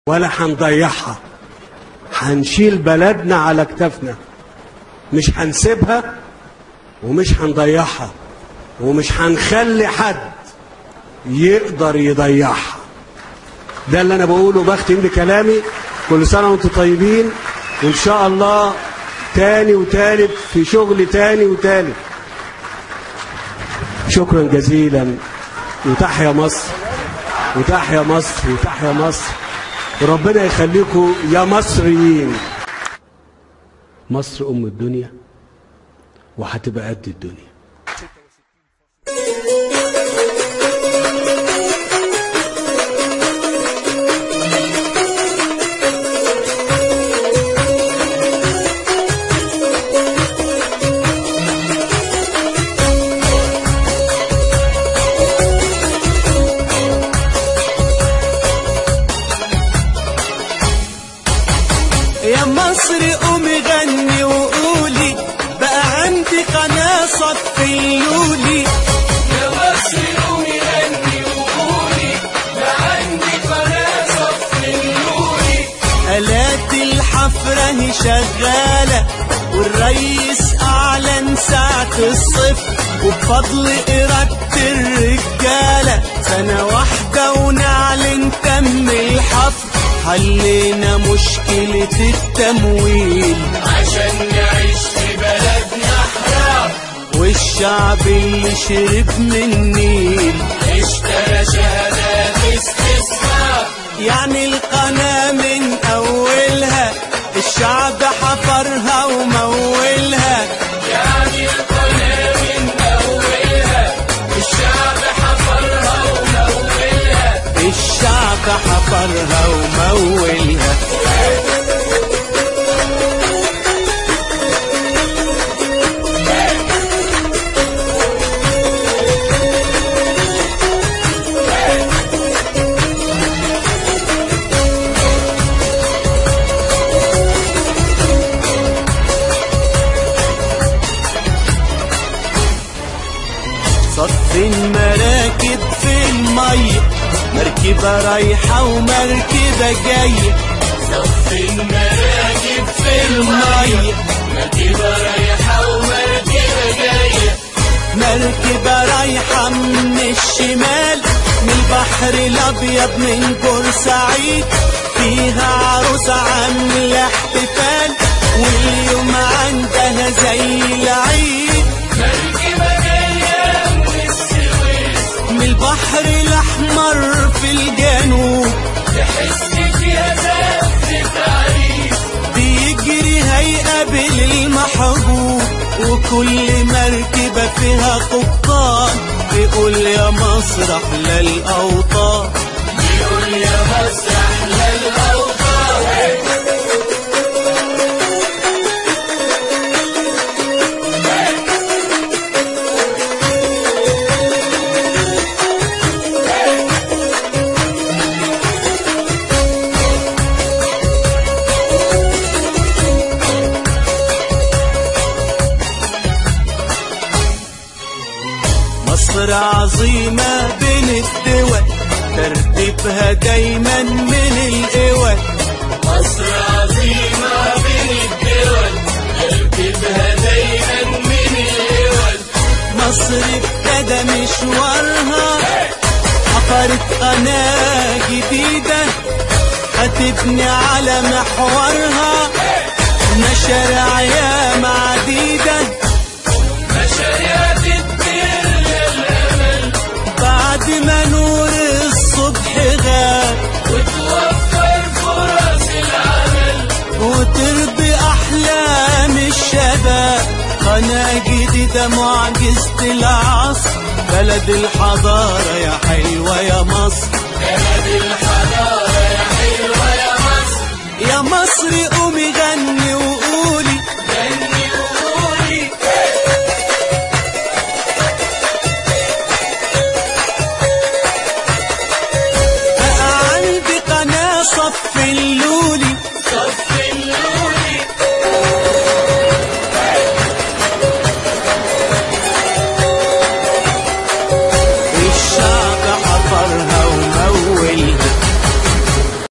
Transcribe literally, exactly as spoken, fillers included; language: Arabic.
ولا هنضيعها. هنشيل بلدنا على كتافنا، مش هنسيبها ومش هنضيعها ومش هنخلي حد يقدر يضيعها. ده اللي انا بقوله، بختم بكلامي. كل سنه وانتم طيبين، وان شاء الله تاني وتالت في شغل تاني وتالت. شكرا جزيلا، وتحيا مصر وتحيا مصر وتحيا مصر، وربنا يخليكم يا مصريين. مصر ام الدنيا وهتبقى قد الدنيا. يا مصر قومي غني وقولي بقى عندي قناة صفيولي. يا مصر قومي غني وقولي بقى عندي قناة صفيولي. آلات الحفرة هي شغالة والرئيس أعلن ساعة الصفر، وبفضل إرادة الرجالة سنة واحدة ونعلن تم الحفر. حلينا مشكلة التمويل عشان نعيش في بلدنا حرام، والشعب اللي شرب من النيل اشترى شهادات استثمار. يعني القناة من أولها الشعب حفرها ومولها. يعني القناة من أولها الشعب حفرها ومولها. الشعب حفرها ومولها. صف المراكب في المية، مركبة رايحة ومركبة جاية. صف المراكب في المية، مركبة رايحة ومركبة جاية. مركبة رايحة من الشمال من البحر الأبيض من بورسعيد، فيها عروسة عاملة احتفال واليوم عندها زي العيد. مركبة جاية من السويس من البحر الأحمر في الجنوب، تحس فيها زفة عريس بيجري هيقابل المحبوب. وكل مركبة فيها قبطان بيقول يا مصر أحلى الأوطان. بيقول يا مصر أحلى الأوطان. مصر عظيمة بين الدول، ترتيبها دايما من القوى. مصر عظيمة بين الدول، ترتيبها دايما من الدول. مصر ابتدى مشوارها، حفرت قناة جديدة هتبني على محورها مشاريع ياما عديدة. مشاريع تدير للأمل بعد ما نور الصبح غاب، وتوفر فرص العمل وتربي أحلام الشباب. قناة جديدة معجزة العصر، بلد الحضارة يا حلوة يا مصر. بلد الحضارة يا حلوة يا مصر. يا مصر